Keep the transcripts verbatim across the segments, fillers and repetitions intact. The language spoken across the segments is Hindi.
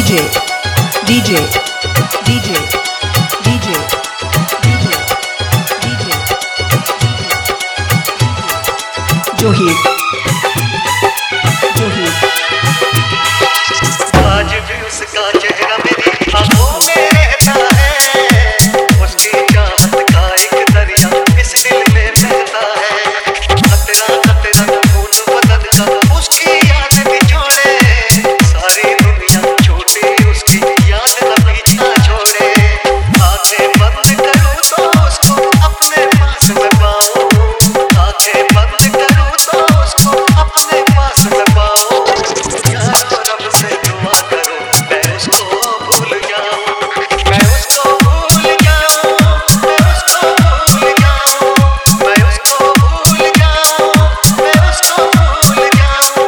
DJ DJ DJ DJ DJ DJ जोहीर जोहीर आज भी उसका चेहरा मेरी आंखों में रहता है, उसकी चाहत का एक दरिया इस दिल में बहता है। खतरा खतरा खून बदन का उसकी याद निचोड़े, सारी दुनिया छोटी उसकी याद का पीछा छोड़े। आंखें बंद करूं तो उसको अपने पास में पाऊं, आंखें बंद करूं तो उसको अपने पास में पाऊं। यारो रब से दुआ करो मैं उसको भूल जाऊं, मैं उसको भूल जाऊं, मैं उसको भूल जाऊं, मैं उसको भूल जाऊं, मैं उसको भूल जाऊं।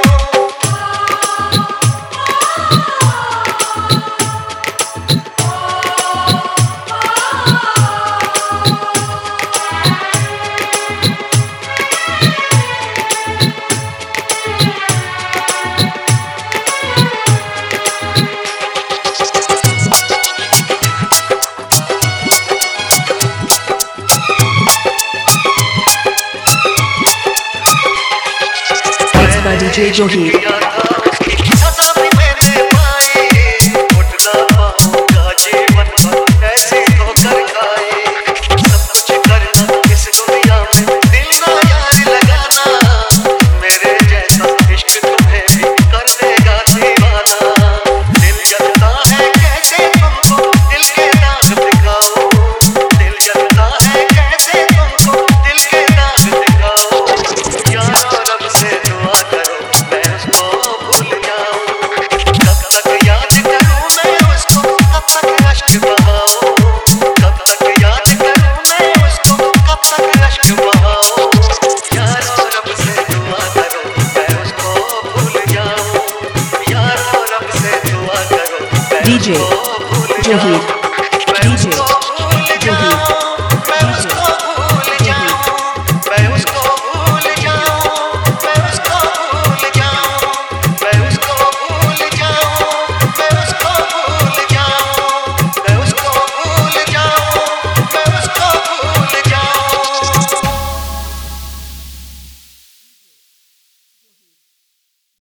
डीजे जोहीर सजा भी मैंने पाई, उठ ना पाऊंगा जीवन भर ऐसे ठोकर खाए। सब कुछ करना इस दुनिया में दिल ना यार लगाना, मेरे जैसा इश्क तुम्हें भी कर देगा दीवाना। दिल जलता है कैसे तुमको दिल के दाग दिखाओ, दिल जलता है कैसे तुमको दिल के दाग दिखाओ। यारो रब से दुआ करो मैं उसको भूल जाऊं, कब तक याद करूं मैं उसको, कब तक अश्क बहाऊं, कब तक याद करूं मैं उसको, कब तक अश्क बहाऊं। यारो रब से दुआ करो मैं उसको भूल जाऊं, यारो रब से दुआ करो मैं डीजे उसको भूल जोहीर जाऊं।